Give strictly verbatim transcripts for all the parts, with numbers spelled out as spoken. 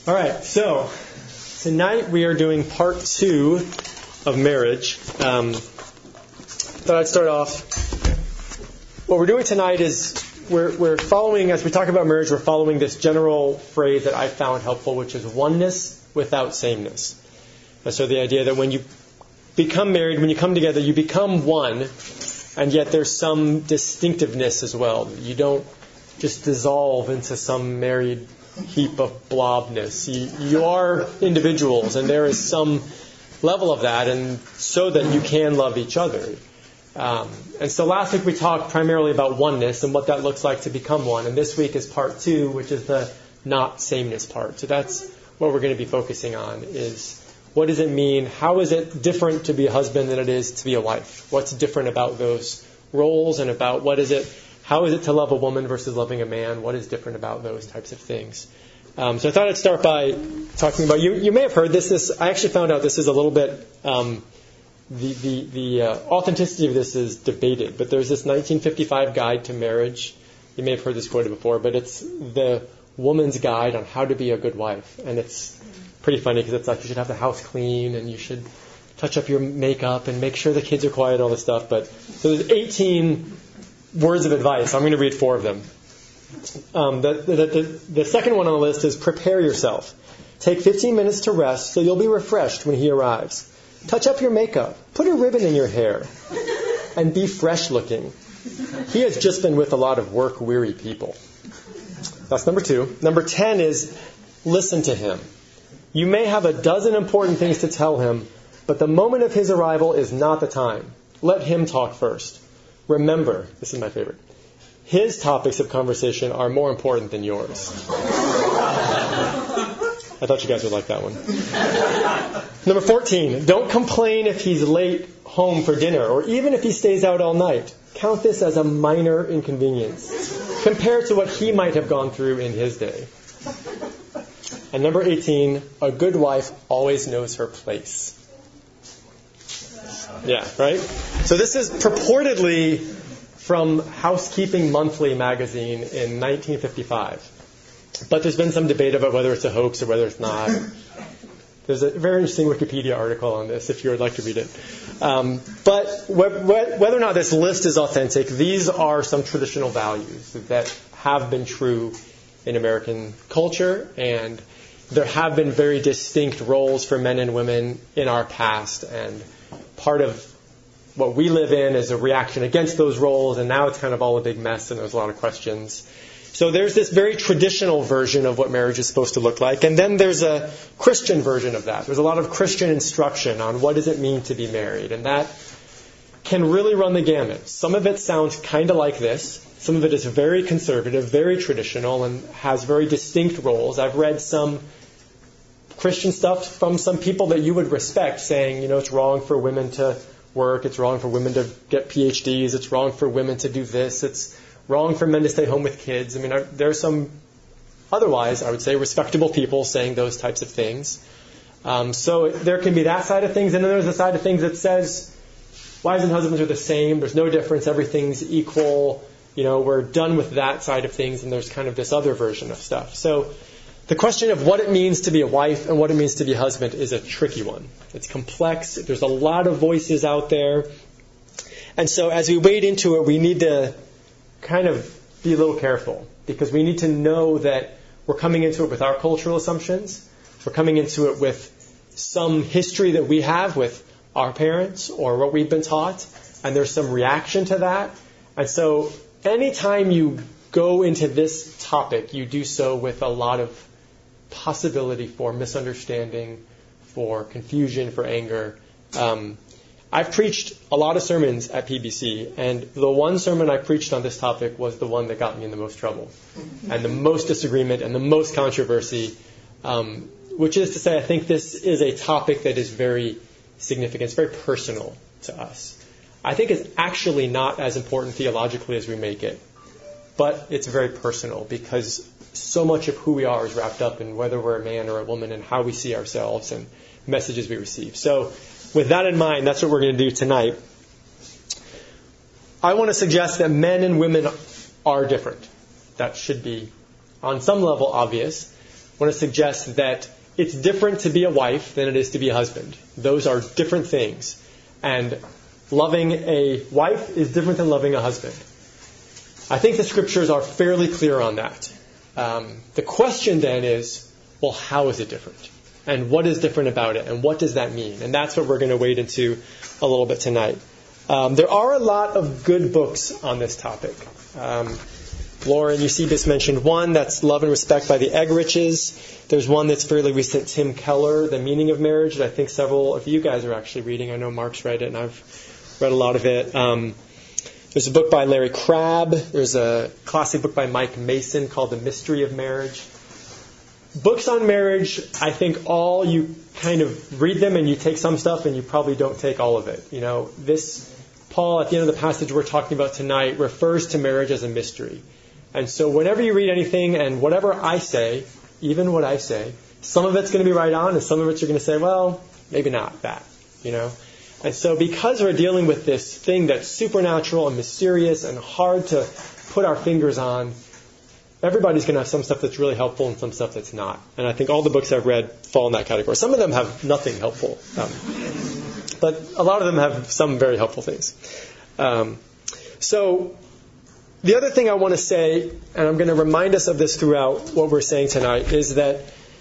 All right, so tonight we are doing part two of marriage. Um, thought I'd start off. What we're doing tonight is we're, we're following, as we talk about marriage, we're following this general phrase that I found helpful, which is oneness without sameness. And so the idea that when you become married, when you come together, you become one, and yet there's some distinctiveness as well. You don't just dissolve into some married heap of blobness. You, you are individuals, and there is some level of that, and so that you can love each other. Um, and so last week we talked primarily about oneness and what that looks like to become one. And this week is part two, which is the not sameness part. So that's what we're going to be focusing on, is what does it mean? How is it different to be a husband than it is to be a wife? What's different about those roles, and about what is it, how is it to love a woman versus loving a man? What is different about those types of things? Um, so I thought I'd start by talking about, you You may have heard this. this I actually found out this is a little bit, um, the the, the uh, authenticity of this is debated. But there's this nineteen fifty-five guide to marriage. You may have heard this quoted before, but it's the woman's guide on how to be a good wife. And it's pretty funny because it's like you should have the house clean, and you should touch up your makeup and make sure the kids are quiet, all this stuff. But so there's eighteen words of advice. I'm going to read four of them. Um, the, the, the, the second one on the list is prepare yourself. Take fifteen minutes to rest so you'll be refreshed when he arrives. Touch up your makeup. Put a ribbon in your hair. And be fresh looking. He has just been with a lot of work-weary people. That's number two. Number ten is listen to him. You may have a dozen important things to tell him, but the moment of his arrival is not the time. Let him talk first. Remember, this is my favorite, his topics of conversation are more important than yours. I thought you guys would like that one. Number fourteen, don't complain if he's late home for dinner, or even if he stays out all night. Count this as a minor inconvenience compared to what he might have gone through in his day. And number eighteen, a good wife always knows her place. Yeah, right? So this is purportedly from Housekeeping Monthly magazine in nineteen fifty-five. But there's been some debate about whether it's a hoax or whether it's not. There's a very interesting Wikipedia article on this if you would like to read it. Um, but wh- wh- whether or not this list is authentic, these are some traditional values that have been true in American culture, and there have been very distinct roles for men and women in our past, and part of what we live in is a reaction against those roles, and now it's kind of all a big mess, and there's a lot of questions. So there's this very traditional version of what marriage is supposed to look like, and then there's a Christian version of that. There's a lot of Christian instruction on what does it mean to be married, and that can really run the gamut. Some of it sounds kind of like this. Some of it is very conservative, very traditional, and has very distinct roles. I've read some Christian stuff from some people that you would respect saying, you know, it's wrong for women to work, it's wrong for women to get P H Ds, it's wrong for women to do this, it's wrong for men to stay home with kids. I mean, there are some otherwise, I would say, respectable people saying those types of things. Um, so there can be that side of things, and then there's the side of things that says wives and husbands are the same, there's no difference, everything's equal, you know, we're done with that side of things, and there's kind of this other version of stuff. So the question of what it means to be a wife and what it means to be a husband is a tricky one. It's complex. There's a lot of voices out there. And so as we wade into it, we need to kind of be a little careful, because we need to know that we're coming into it with our cultural assumptions. We're coming into it with some history that we have with our parents or what we've been taught, and there's some reaction to that. And so anytime you go into this topic, you do so with a lot of possibility for misunderstanding, for confusion, for anger. Um, I've preached a lot of sermons at P B C, and the one sermon I preached on this topic was the one that got me in the most trouble, and the most disagreement, and the most controversy, um, which is to say I think this is a topic that is very significant. It's very personal to us. I think it's actually not as important theologically as we make it, but it's very personal, because so much of who we are is wrapped up in whether we're a man or a woman and how we see ourselves and messages we receive. So with that in mind, that's what we're going to do tonight. I want to suggest that men and women are different. That should be, on some level, obvious. want to suggest that it's different to be a wife than it is to be a husband. Those are different things. And loving a wife is different than loving a husband. I think the scriptures are fairly clear on that. Um, the question then is, well, how is it different? And what is different about it? And what does that mean? And that's what we're going to wade into a little bit tonight. Um, there are a lot of good books on this topic. Um, Lauren Eusebius mentioned one, that's Love and Respect by the Eggerichs. There's one that's fairly recent, Tim Keller, The Meaning of Marriage, that I think several of you guys are actually reading. I know Mark's read it, and I've read a lot of it. Um, there's a book by Larry Crabb. There's a classic book by Mike Mason called The Mystery of Marriage. Books on marriage, I think all you kind of read them and you take some stuff and you probably don't take all of it. You know, this, Paul, at the end of the passage we're talking about tonight, refers to marriage as a mystery. And so whenever you read anything and whatever I say, even what I say, some of it's going to be right on and some of it you're going to say, well, maybe not that, you know. And so because we're dealing with this thing that's supernatural and mysterious and hard to put our fingers on, everybody's going to have some stuff that's really helpful and some stuff that's not. And I think all the books I've read fall in that category. Some of them have nothing helpful, um, but a lot of them have some very helpful things. Um, so the other thing I want to say, and I'm going to remind us of this throughout what we're saying tonight, is that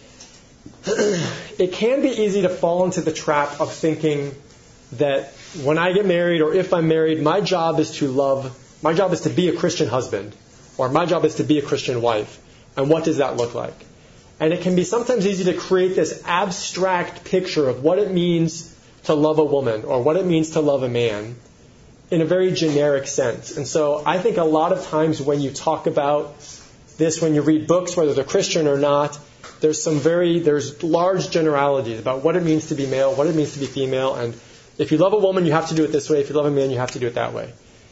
it can be easy to fall into the trap of thinking that when I get married or if I'm married, my job is to love, my job is to be a Christian husband. Or my job is to be a Christian wife. And what does that look like? And it can be sometimes easy to create this abstract picture of what it means to love a woman or what it means to love a man in a very generic sense. And so I think a lot of times when you talk about this, when you read books, whether they're Christian or not, there's some very, there's large generalities about what it means to be male, what it means to be female. And if you love a woman, you have to do it this way. If you love a man, you have to do it that way.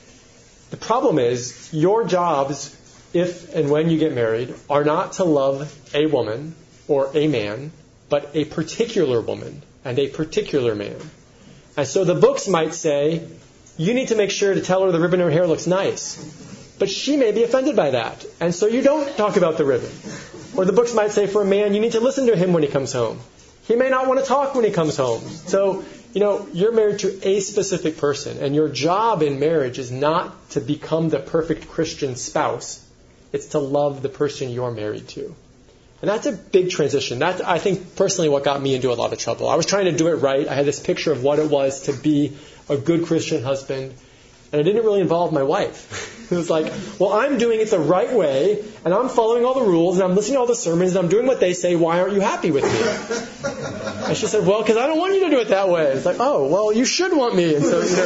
The problem is, your jobs, if and when you get married, are not to love a woman or a man, but a particular woman and a particular man. And so the books might say, you need to make sure to tell her the ribbon in her hair looks nice. But she may be offended by that. And so you don't talk about the ribbon. Or the books might say, for a man, you need to listen to him when he comes home. He may not want to talk when he comes home. So, you know, you're married to a specific person, and your job in marriage is not to become the perfect Christian spouse. It's to love the person you're married to. And that's a big transition. That's, I think, personally what got me into a lot of trouble. I was trying to do it right. I had this picture of what it was to be a good Christian husband, and it didn't really involve my wife. It was like, well, I'm doing it the right way, and I'm following all the rules, and I'm listening to all the sermons, and I'm doing what they say. Why aren't you happy with me? And she said, well, because I don't want you to do it that way. It's like, oh, well, you should want me. And so, you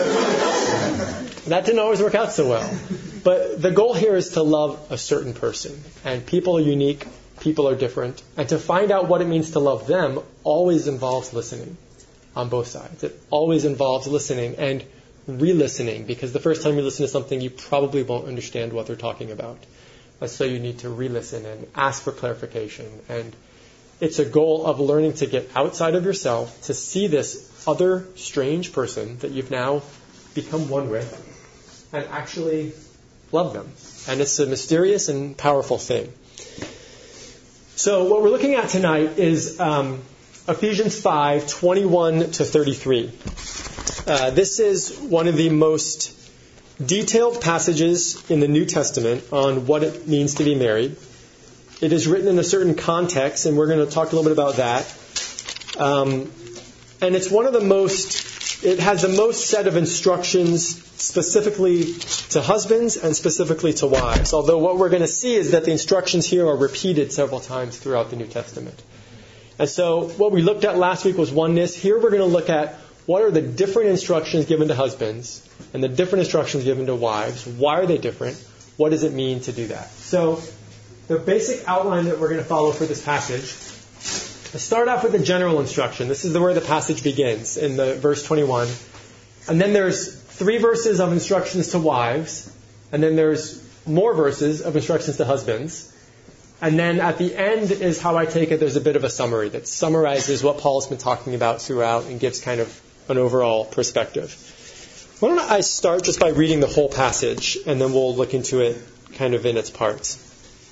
know, that didn't always work out so well. But the goal here is to love a certain person. And people are unique. People are different. And to find out what it means to love them always involves listening on both sides. It always involves listening and re-listening, because the first time you listen to something, you probably won't understand what they're talking about. And so you need to re-listen and ask for clarification. And it's a goal of learning to get outside of yourself, to see this other strange person that you've now become one with, and actually love them. And it's a mysterious and powerful thing. So what we're looking at tonight is um, Ephesians five, twenty-one to thirty-three. Uh, this is one of the most detailed passages in the New Testament on what it means to be married. It is written in a certain context, and we're going to talk a little bit about that. Um, and it's one of the most, it has the most set of instructions specifically to husbands and specifically to wives. Although what we're going to see is that the instructions here are repeated several times throughout the New Testament. And so what we looked at last week was oneness. Here we're going to look at what are the different instructions given to husbands and the different instructions given to wives. Why are they different? What does it mean to do that? So the basic outline that we're going to follow for this passage, let's start off with the general instruction. This is where the passage begins in the verse twenty-one. And then there's three verses of instructions to wives. And then there's more verses of instructions to husbands. And then at the end is how I take it, there's a bit of a summary that summarizes what Paul's been talking about throughout and gives kind of an overall perspective. Why don't I start just by reading the whole passage, and then we'll look into it kind of in its parts.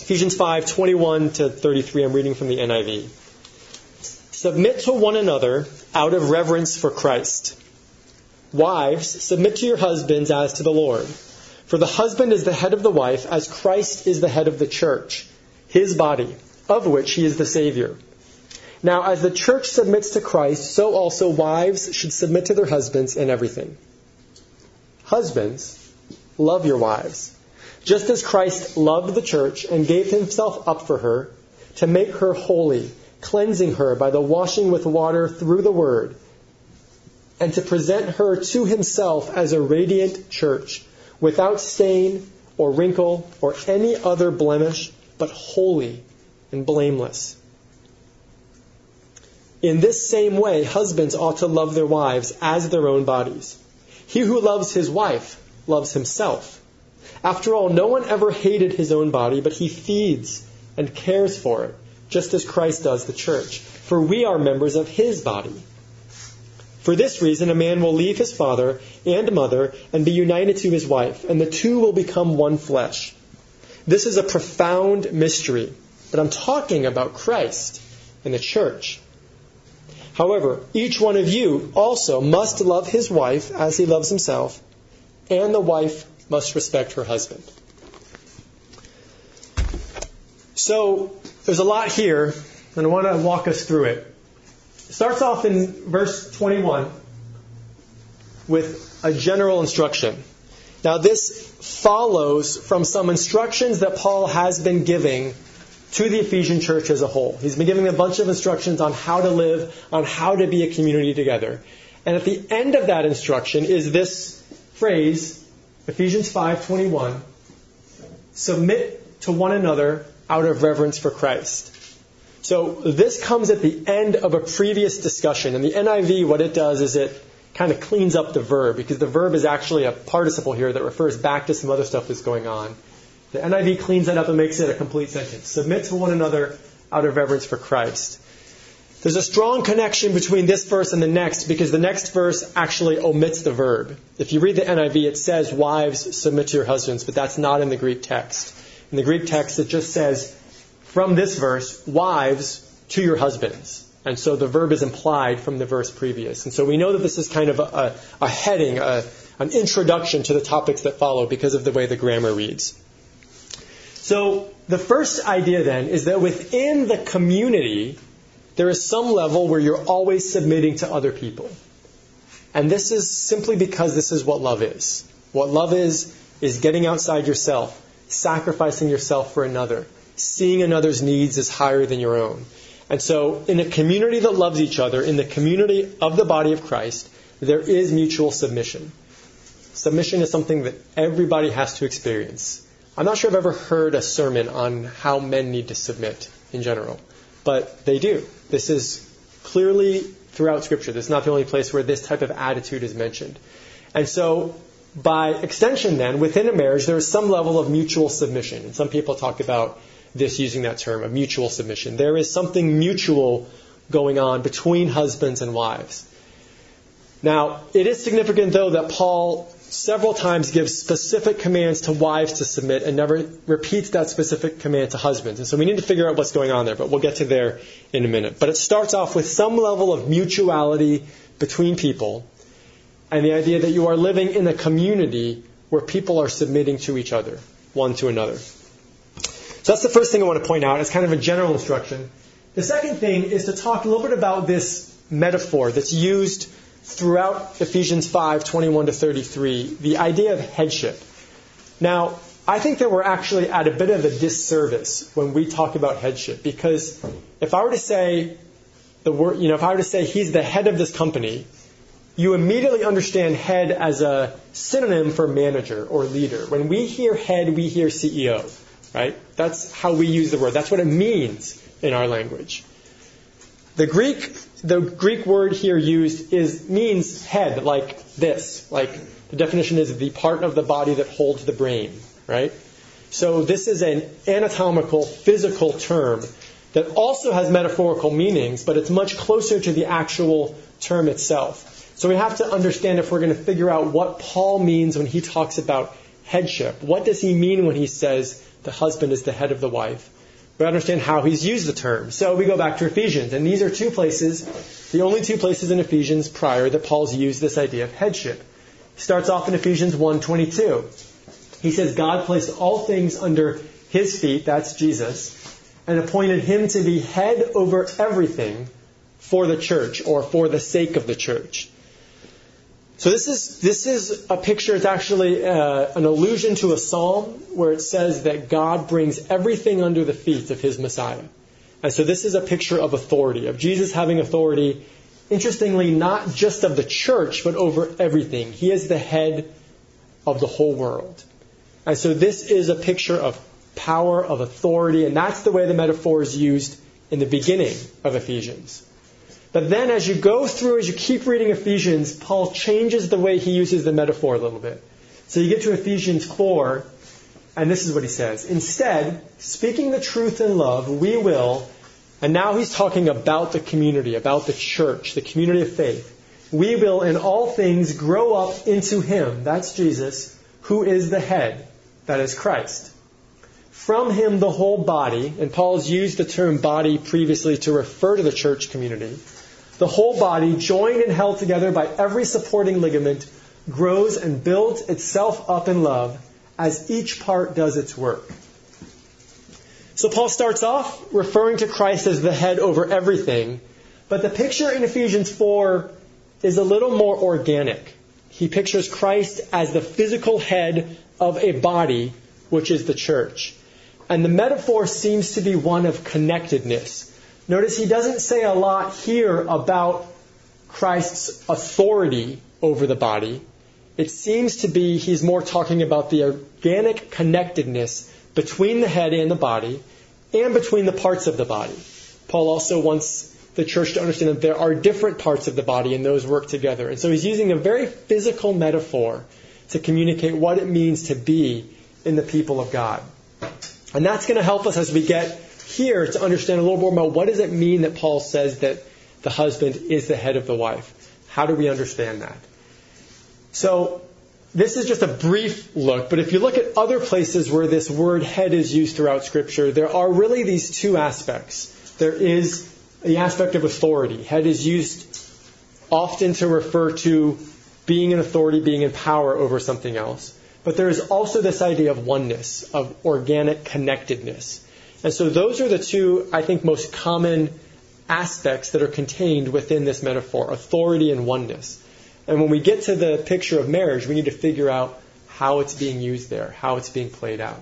Ephesians five, twenty-one to thirty-three. I'm reading from the N I V. Submit to one another out of reverence for Christ. Wives, submit to your husbands as to the Lord. For the husband is the head of the wife, as Christ is the head of the church, his body, of which he is the Savior. Now, as the church submits to Christ, so also wives should submit to their husbands in everything. Husbands, love your wives, just as Christ loved the church and gave himself up for her to make her holy, cleansing her by the washing with water through the word, and to present her to himself as a radiant church, without stain or wrinkle or any other blemish, but holy and blameless. In this same way, husbands ought to love their wives as their own bodies. He who loves his wife loves himself. After all, no one ever hated his own body, but he feeds and cares for it, just as Christ does the church. For we are members of his body. For this reason, a man will leave his father and mother and be united to his wife, and the two will become one flesh. This is a profound mystery, but I'm talking about Christ and the church. However, each one of you also must love his wife as he loves himself, and the wife must respect her husband. So, there's a lot here, and I want to walk us through it. It starts off in verse twenty-one with a general instruction. Now, this follows from some instructions that Paul has been giving to the Ephesian church as a whole. He's been giving a bunch of instructions on how to live, on how to be a community together. And at the end of that instruction is this phrase, Ephesians five twenty-one, submit to one another out of reverence for Christ. So this comes at the end of a previous discussion. In the N I V, what it does is it kind of cleans up the verb, because the verb is actually a participle here that refers back to some other stuff that's going on. The N I V cleans that up and makes it a complete sentence. Submit to one another out of reverence for Christ. There's a strong connection between this verse and the next, because the next verse actually omits the verb. If you read the N I V, it says, wives, submit to your husbands, but that's not in the Greek text. In the Greek text, it just says, from this verse, wives to your husbands. And so the verb is implied from the verse previous. And so we know that this is kind of a, a heading, a, an introduction to the topics that follow because of the way the grammar reads. So the first idea then is that within the community, there is some level where you're always submitting to other people. And this is simply because this is what love is. What love is, is getting outside yourself, sacrificing yourself for another, seeing another's needs as higher than your own. And so in a community that loves each other, in the community of the body of Christ, there is mutual submission. Submission is something that everybody has to experience. I'm not sure I've ever heard a sermon on how men need to submit in general, but they do. This is clearly throughout Scripture. This is not the only place where this type of attitude is mentioned. And so by extension then, within a marriage, there is some level of mutual submission. And some people talk about this using that term, of mutual submission. There is something mutual going on between husbands and wives. Now, it is significant, though, that Paul several times gives specific commands to wives to submit and never repeats that specific command to husbands. And so we need to figure out what's going on there, but we'll get to there in a minute. But it starts off with some level of mutuality between people and the idea that you are living in a community where people are submitting to each other, one to another. So that's the first thing I want to point out. It's kind of a general instruction. The second thing is to talk a little bit about this metaphor that's used throughout Ephesians five twenty-one to thirty-three, the idea of headship. Now, I think that we're actually at a bit of a disservice when we talk about headship, because if I were to say the word, you know, if I were to say he's the head of this company, you immediately understand head as a synonym for manager or leader. When we hear head, we hear C E O, right? That's how we use the word. That's what it means in our language. The Greek, the Greek word here used is means head, like this. Like the definition is the part of the body that holds the brain, right? So this is an anatomical, physical term that also has metaphorical meanings, but it's much closer to the actual term itself. So we have to understand, if we're going to figure out what Paul means when he talks about headship. What does he mean when he says the husband is the head of the wife? We understand how he's used the term. So we go back to Ephesians, and these are two places, the only two places in Ephesians prior that Paul's used this idea of headship. He starts off in Ephesians one twenty-two. He says, God placed all things under his feet, that's Jesus, and appointed him to be head over everything for the church, or for the sake of the church. So this is this is a picture, it's actually uh, an allusion to a psalm where it says that God brings everything under the feet of his Messiah. And so this is a picture of authority, of Jesus having authority, interestingly, not just of the church, but over everything. He is the head of the whole world. And so this is a picture of power, of authority, and that's the way the metaphor is used in the beginning of Ephesians. But then as you go through, as you keep reading Ephesians, Paul changes the way he uses the metaphor a little bit. So you get to Ephesians four, and this is what he says. Instead, speaking the truth in love, we will, and now he's talking about the community, about the church, the community of faith. We will in all things grow up into him, that's Jesus, who is the head, that is Christ. From him the whole body, and Paul's used the term body previously to refer to the church community, the whole body, joined and held together by every supporting ligament, grows and builds itself up in love as each part does its work. So Paul starts off referring to Christ as the head over everything, but the picture in Ephesians four is a little more organic. He pictures Christ as the physical head of a body, which is the church. And the metaphor seems to be one of connectedness. Notice he doesn't say a lot here about Christ's authority over the body. It seems to be he's more talking about the organic connectedness between the head and the body, and between the parts of the body. Paul also wants the church to understand that there are different parts of the body and those work together. And so he's using a very physical metaphor to communicate what it means to be in the people of God. And that's going to help us as we get here to understand a little more about what does it mean that Paul says that the husband is the head of the wife. How do we understand that? So this is just a brief look, but if you look at other places where this word head is used throughout Scripture, there are really these two aspects. There is the aspect of authority. Head is used often to refer to being in authority, being in power over something else. But there is also this idea of oneness, of organic connectedness. And so those are the two, I think, most common aspects that are contained within this metaphor, authority and oneness. And when we get to the picture of marriage, we need to figure out how it's being used there, how it's being played out.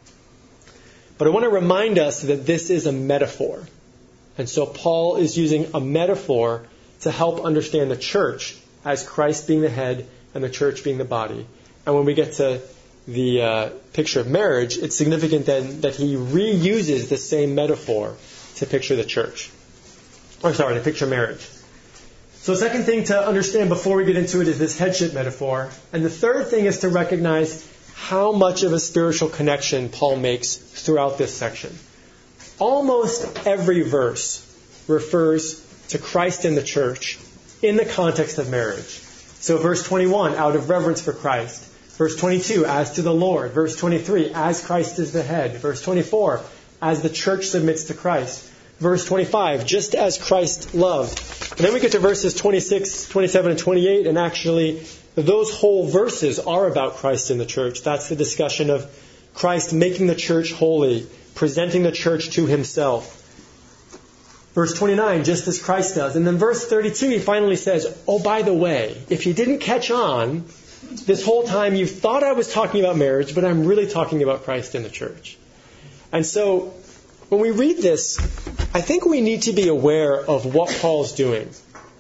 But I want to remind us that this is a metaphor. And so Paul is using a metaphor to help understand the church as Christ being the head and the church being the body. And when we get to the uh, picture of marriage, it's significant then that he reuses the same metaphor to picture the church. Or sorry, to picture marriage. So the second thing to understand before we get into it is this headship metaphor. And the third thing is to recognize how much of a spiritual connection Paul makes throughout this section. Almost every verse refers to Christ and the church in the context of marriage. So verse twenty-one, out of reverence for Christ. Verse twenty-two, as to the Lord. Verse twenty-three, as Christ is the head. Verse twenty-four, as the church submits to Christ. Verse twenty-five, just as Christ loved. And then we get to verses twenty-six, twenty-seven, and twenty-eight, and actually those whole verses are about Christ and the church. That's the discussion of Christ making the church holy, presenting the church to himself. Verse twenty-nine, just as Christ does. And then verse thirty-two, he finally says, oh, by the way, if you didn't catch on, this whole time you thought I was talking about marriage, but I'm really talking about Christ and the church. And so when we read this, I think we need to be aware of what Paul's doing.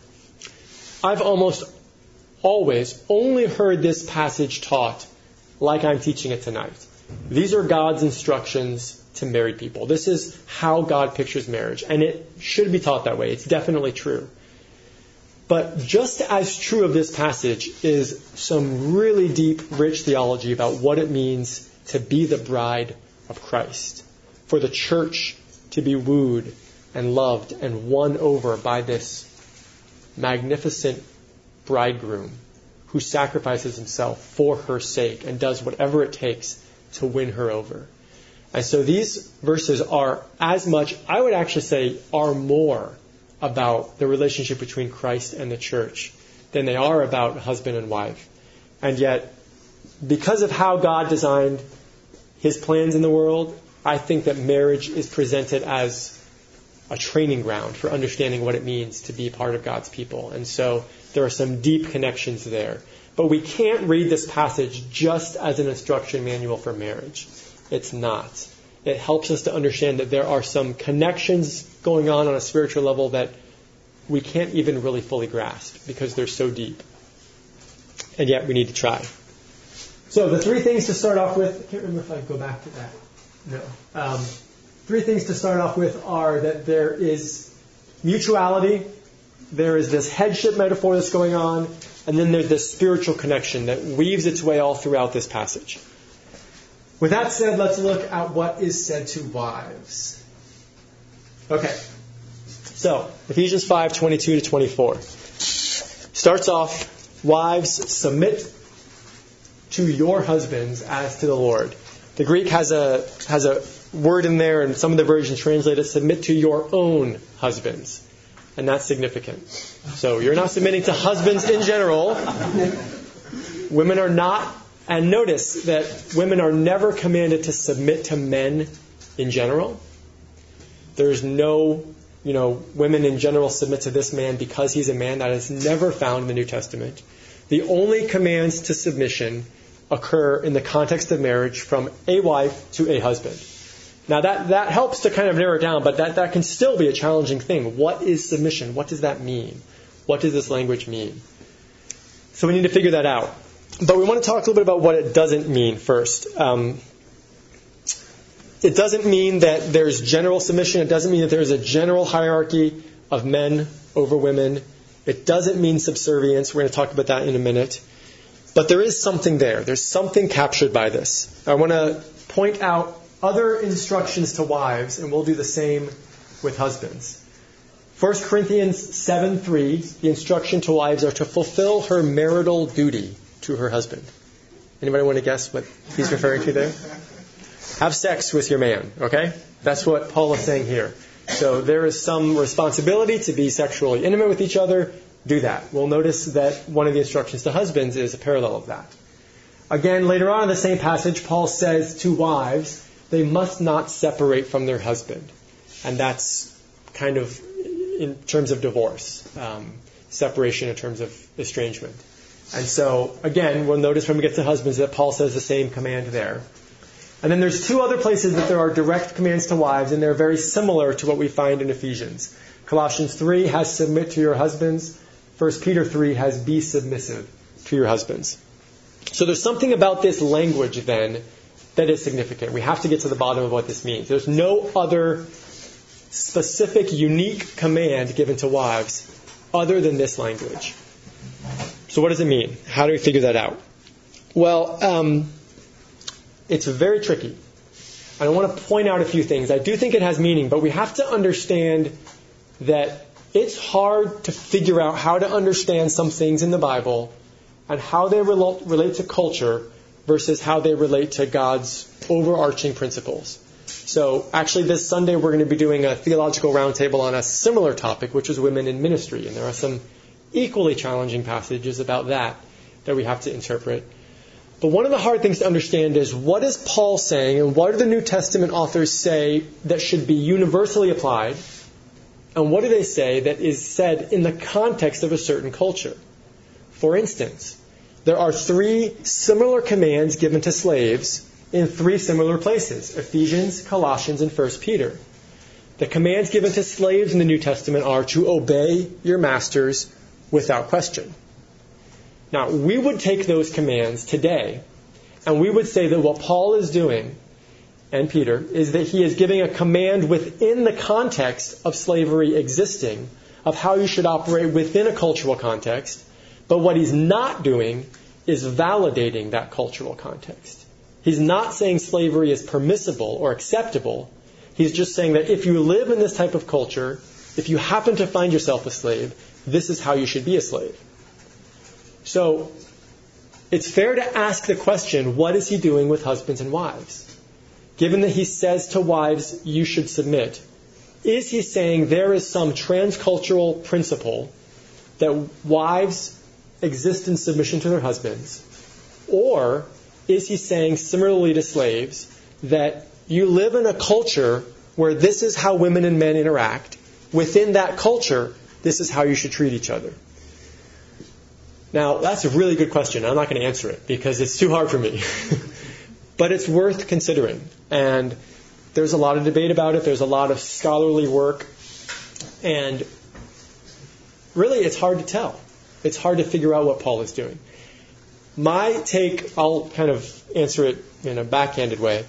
I've almost always only heard this passage taught like I'm teaching it tonight. These are God's instructions to married people. This is how God pictures marriage, and it should be taught that way. It's definitely true. But just as true of this passage is some really deep, rich theology about what it means to be the bride of Christ, for the church to be wooed and loved and won over by this magnificent bridegroom who sacrifices himself for her sake and does whatever it takes to win her over. And so these verses are as much, I would actually say, are more about the relationship between Christ and the church than they are about husband and wife. And yet, because of how God designed his plans in the world, I think that marriage is presented as a training ground for understanding what it means to be part of God's people. And so there are some deep connections there. But we can't read this passage just as an instruction manual for marriage. It's not. It helps us to understand that there are some connections going on on a spiritual level that we can't even really fully grasp because they're so deep. And yet we need to try. So the three things to start off with, I can't remember if I go back to that. No. Um, three things to start off with are that there is mutuality, there is this headship metaphor that's going on, and then there's this spiritual connection that weaves its way all throughout this passage. With that said, let's look at what is said to wives. Okay. So, Ephesians five, twenty-two to twenty-four. Starts off, wives, submit to your husbands as to the Lord. The Greek has a has a word in there, and some of the versions translate it, submit to your own husbands. And that's significant. So you're not submitting to husbands in general. Women are not, and notice that women are never commanded to submit to men in general. There's no, you know, women in general submit to this man because he's a man. That is never found in the New Testament. The only commands to submission occur in the context of marriage from a wife to a husband. Now that, that helps to kind of narrow it down, but that, that can still be a challenging thing. What is submission? What does that mean? What does this language mean? So we need to figure that out. But we want to talk a little bit about what it doesn't mean first. Um, it doesn't mean that there's general submission. It doesn't mean that there's a general hierarchy of men over women. It doesn't mean subservience. We're going to talk about that in a minute. But there is something there. There's something captured by this. I want to point out other instructions to wives, and we'll do the same with husbands. First Corinthians seven three, the instruction to wives are to fulfill her marital duty to her husband. Anybody want to guess what he's referring to there? Have sex with your man, okay? That's what Paul is saying here. So there is some responsibility to be sexually intimate with each other. Do that. We'll notice that one of the instructions to husbands is a parallel of that. Again, later on in the same passage, Paul says to wives, they must not separate from their husband. And that's kind of in terms of divorce, um, separation in terms of estrangement. And so, again, we'll notice when we get to husbands that Paul says the same command there. And then there's two other places that there are direct commands to wives, and they're very similar to what we find in Ephesians. Colossians three has submit to your husbands. First Peter three has be submissive to your husbands. So there's something about this language then that is significant. We have to get to the bottom of what this means. There's no other specific, unique command given to wives other than this language. So what does it mean? How do we figure that out? Well, um, it's very tricky. And I want to point out a few things. I do think it has meaning, but we have to understand that it's hard to figure out how to understand some things in the Bible and how they relate, relate to culture versus how they relate to God's overarching principles. So actually this Sunday we're going to be doing a theological roundtable on a similar topic, which is women in ministry. And there are some equally challenging passages about that that we have to interpret. But one of the hard things to understand is what is Paul saying and what do the New Testament authors say that should be universally applied? And what do they say that is said in the context of a certain culture? For instance, there are three similar commands given to slaves in three similar places: Ephesians, Colossians, and First Peter. The commands given to slaves in the New Testament are to obey your masters without question. Now, we would take those commands today, and we would say that what Paul is doing, and Peter, is that he is giving a command within the context of slavery existing, of how you should operate within a cultural context. But what he's not doing is validating that cultural context. He's not saying slavery is permissible or acceptable. He's just saying that if you live in this type of culture, if you happen to find yourself a slave, this is how you should be a slave. So it's fair to ask the question, what is he doing with husbands and wives? Given that he says to wives, you should submit, is he saying there is some transcultural principle that wives exist in submission to their husbands? Or is he saying, similarly to slaves, that you live in a culture where this is how women and men interact? Within that culture, this is how you should treat each other. Now, that's a really good question. I'm not going to answer it because it's too hard for me. But it's worth considering. And there's a lot of debate about it. There's a lot of scholarly work. And really, it's hard to tell. It's hard to figure out what Paul is doing. My take, I'll kind of answer it in a backhanded way.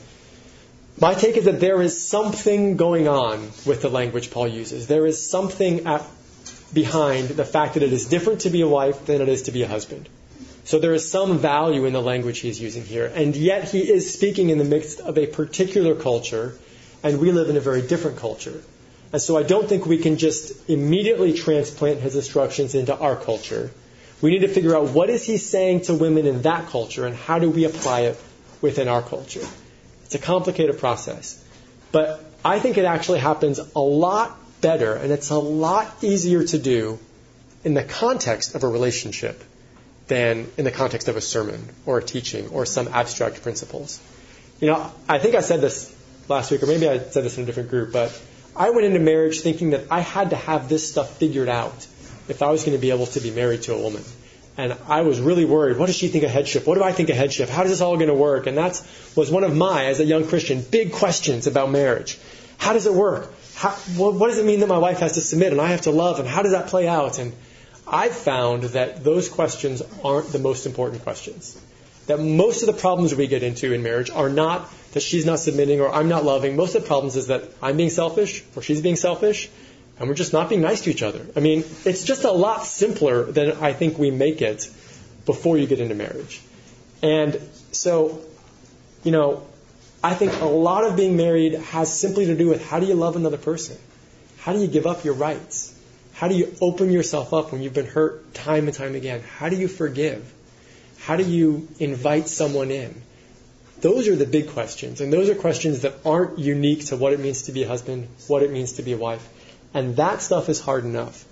My take is that there is something going on with the language Paul uses. There is something at, behind the fact that it is different to be a wife than it is to be a husband. So there is some value in the language he's using here. And yet he is speaking in the midst of a particular culture, and we live in a very different culture. And so I don't think we can just immediately transplant his instructions into our culture. We need to figure out what is he saying to women in that culture, and how do we apply it within our culture. It's a complicated process. But I think it actually happens a lot better, and it's a lot easier to do in the context of a relationship than in the context of a sermon or a teaching or some abstract principles. You know, I think I said this last week, or maybe I said this in a different group, but I went into marriage thinking that I had to have this stuff figured out if I was going to be able to be married to a woman. And I was really worried. What does she think of headship? What do I think of headship? How is this all going to work? And that was one of my, as a young Christian, big questions about marriage. How does it work? How, what does it mean that my wife has to submit and I have to love? And how does that play out? And I've found that those questions aren't the most important questions. That most of the problems we get into in marriage are not that she's not submitting or I'm not loving. Most of the problems is that I'm being selfish or she's being selfish and we're just not being nice to each other. I mean, it's just a lot simpler than I think we make it before you get into marriage. And so, you know, I think a lot of being married has simply to do with how do you love another person? How do you give up your rights? How do you open yourself up when you've been hurt time and time again? How do you forgive? How do you invite someone in? Those are the big questions. And those are questions that aren't unique to what it means to be a husband, what it means to be a wife. And that stuff is hard enough.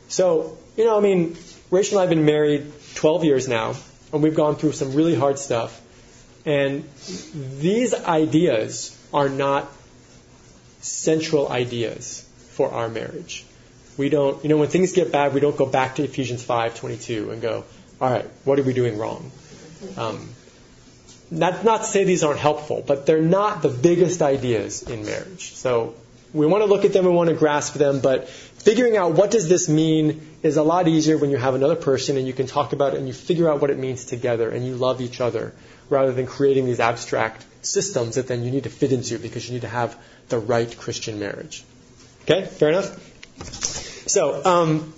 So, you know, I mean, Rachel and I have been married twelve years now, and we've gone through some really hard stuff. And these ideas are not central ideas for our marriage. We don't, you know, when things get bad, we don't go back to Ephesians five twenty-two and go, all right, what are we doing wrong? Um, not, not to say these aren't helpful, but they're not the biggest ideas in marriage. So we want to look at them, we want to grasp them, but figuring out what does this mean is a lot easier when you have another person and you can talk about it and you figure out what it means together and you love each other rather than creating these abstract systems that then you need to fit into because you need to have the right Christian marriage. Okay, fair enough? So, um,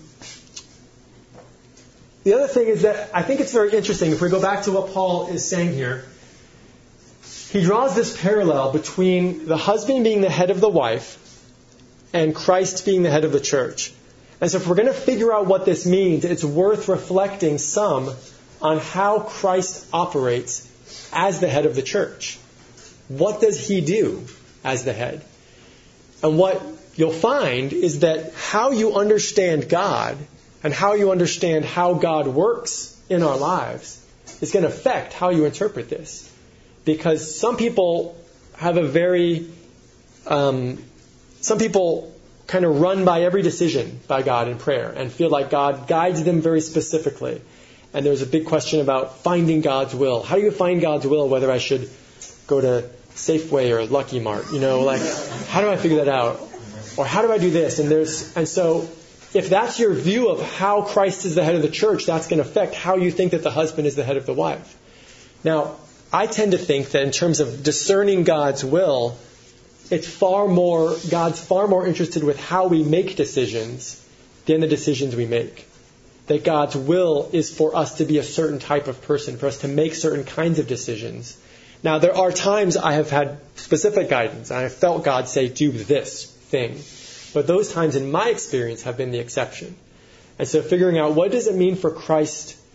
the other thing is that I think it's very interesting. If we go back to what Paul is saying here, he draws this parallel between the husband being the head of the wife and Christ being the head of the church. And so if we're going to figure out what this means, it's worth reflecting some on how Christ operates as the head of the church. What does he do as the head? And what you'll find is that how you understand God and how you understand how God works in our lives is going to affect how you interpret this. Because some people have a very, um, some people kind of run by every decision by God in prayer and feel like God guides them very specifically. And there's a big question about finding God's will. How do you find God's will, whether I should go to Safeway or Lucky Mart? You know, like, how do I figure that out? Or how do I do this? And there's, and so if that's your view of how Christ is the head of the church, that's going to affect how you think that the husband is the head of the wife. Now, I tend to think that in terms of discerning God's will, it's far more, God's far more interested with how we make decisions than the decisions we make. That God's will is for us to be a certain type of person, for us to make certain kinds of decisions. Now, there are times I have had specific guidance, and I have felt God say, do this thing. But those times, in my experience, have been the exception. And so figuring out what does it mean for Christ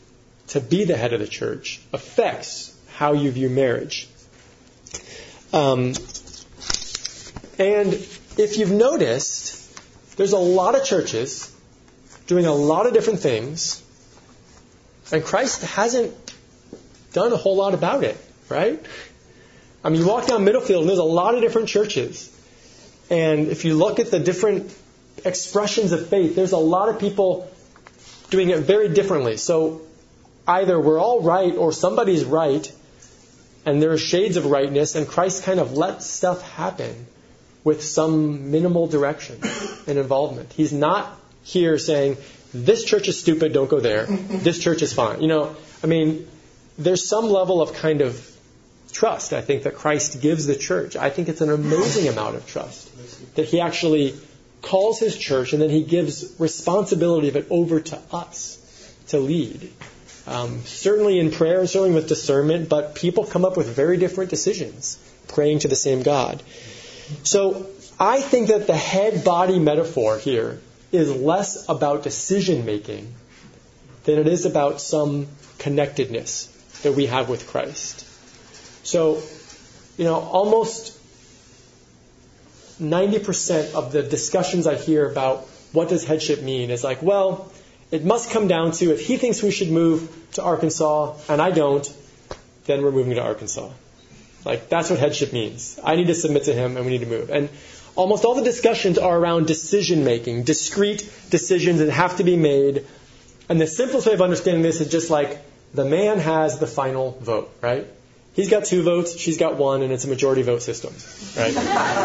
to be the head of the church affects how you view marriage. Um, and if you've noticed, there's a lot of churches doing a lot of different things, and Christ hasn't done a whole lot about it, right? I mean, you walk down Middlefield and there's a lot of different churches. And if you look at the different expressions of faith, there's a lot of people doing it very differently. So either we're all right or somebody's right, and there are shades of rightness, and Christ kind of lets stuff happen with some minimal direction and involvement. He's not here saying, this church is stupid, don't go there. This church is fine. You know, I mean, there's some level of kind of trust, I think, that Christ gives the church. I think it's an amazing amount of trust that he actually calls his church and then he gives responsibility of it over to us to lead. Um, certainly in prayer and certainly with discernment, but people come up with very different decisions praying to the same God. So I think that the head-body metaphor here is less about decision making than it is about some connectedness that we have with Christ. So, you know, almost ninety percent of the discussions I hear about what does headship mean is like, well, it must come down to if he thinks we should move to Arkansas and I don't, then we're moving to Arkansas. Like, that's what headship means. I need to submit to him and we need to move. And almost all the discussions are around decision making, discrete decisions that have to be made. And the simplest way of understanding this is just like the man has the final vote, right? He's got two votes, she's got one, and it's a majority vote system, right?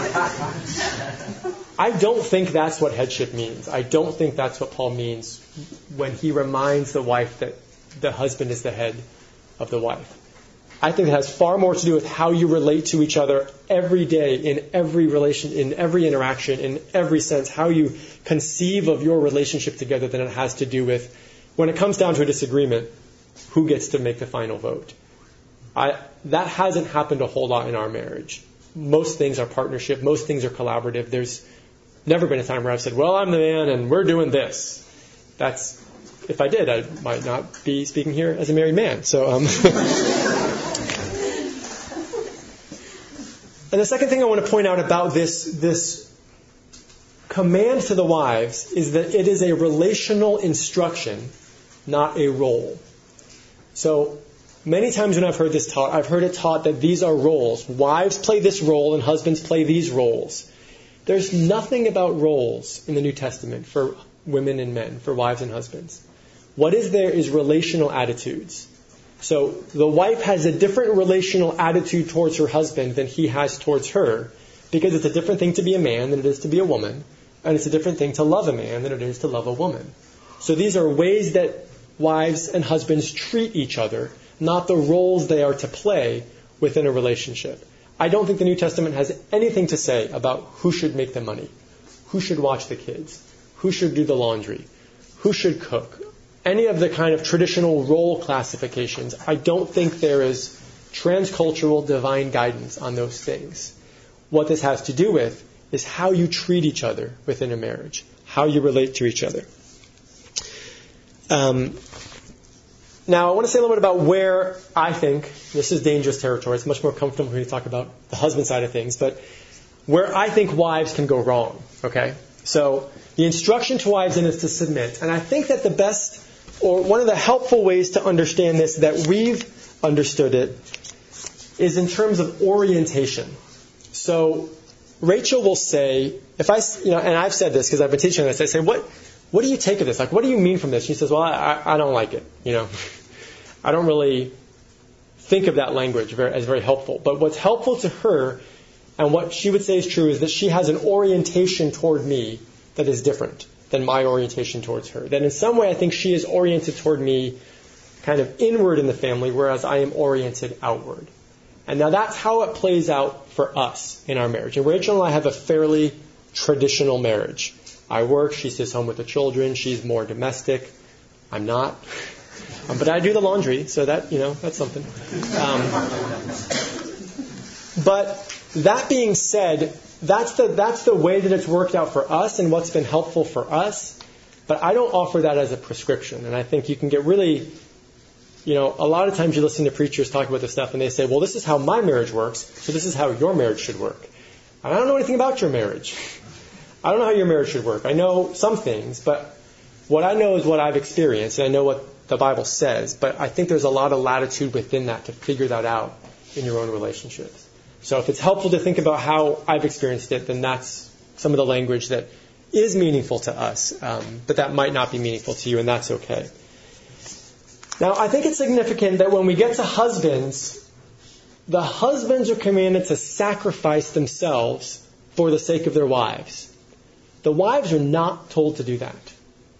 I don't think that's what headship means. I don't think that's what Paul means when he reminds the wife that the husband is the head of the wife. I think it has far more to do with how you relate to each other every day, in every relation, in every interaction, in every sense, how you conceive of your relationship together than it has to do with, when it comes down to a disagreement, who gets to make the final vote. I, that hasn't happened a whole lot in our marriage. Most things are partnership. Most things are collaborative. There's never been a time where I've said, well, I'm the man and we're doing this. That's, if I did, I might not be speaking here as a married man. So, um, and the second thing I want to point out about this, this command to the wives is that it is a relational instruction, not a role. So, many times when I've heard this taught, I've heard it taught that these are roles. Wives play this role and husbands play these roles. There's nothing about roles in the New Testament for women and men, for wives and husbands. What is there is relational attitudes. So the wife has a different relational attitude towards her husband than he has towards her, because it's a different thing to be a man than it is to be a woman, and it's a different thing to love a man than it is to love a woman. So these are ways that wives and husbands treat each other, not the roles they are to play within a relationship. I don't think the New Testament has anything to say about who should make the money, who should watch the kids, who should do the laundry, who should cook. Any of the kind of traditional role classifications, I don't think there is transcultural divine guidance on those things. What this has to do with is how you treat each other within a marriage, how you relate to each other. Um, Now, I want to say a little bit about where I think, this is dangerous territory, it's much more comfortable when we talk about the husband side of things, but where I think wives can go wrong, okay? So, the instruction to wives in is to submit. And I think that the best, or one of the helpful ways to understand this, that we've understood it, is in terms of orientation. So, Rachel will say, if I, you know, and I've said this because I've been teaching this, I say, what, what do you take of this? Like, what do you mean from this? She says, well, I, I don't like it, you know. I don't really think of that language very, as very helpful. But what's helpful to her, and what she would say is true, is that she has an orientation toward me that is different than my orientation towards her. That in some way I think she is oriented toward me kind of inward in the family, whereas I am oriented outward. And now that's how it plays out for us in our marriage. And Rachel and I have a fairly traditional marriage. I work, she stays home with the children, she's more domestic. I'm not. Um, but I do the laundry, so that, you know, that's something. Um, but that being said, that's the that's the way that it's worked out for us and what's been helpful for us. But I don't offer that as a prescription. And I think you can get really You know, a lot of times you listen to preachers talk about this stuff and they say, well, this is how my marriage works, so this is how your marriage should work. And I don't know anything about your marriage. I don't know how your marriage should work. I know some things, but what I know is what I've experienced, and I know what the Bible says, but I think there's a lot of latitude within that to figure that out in your own relationships. So if it's helpful to think about how I've experienced it, then that's some of the language that is meaningful to us, um, but that might not be meaningful to you, and that's okay. Now, I think it's significant that when we get to husbands, the husbands are commanded to sacrifice themselves for the sake of their wives. The wives are not told to do that.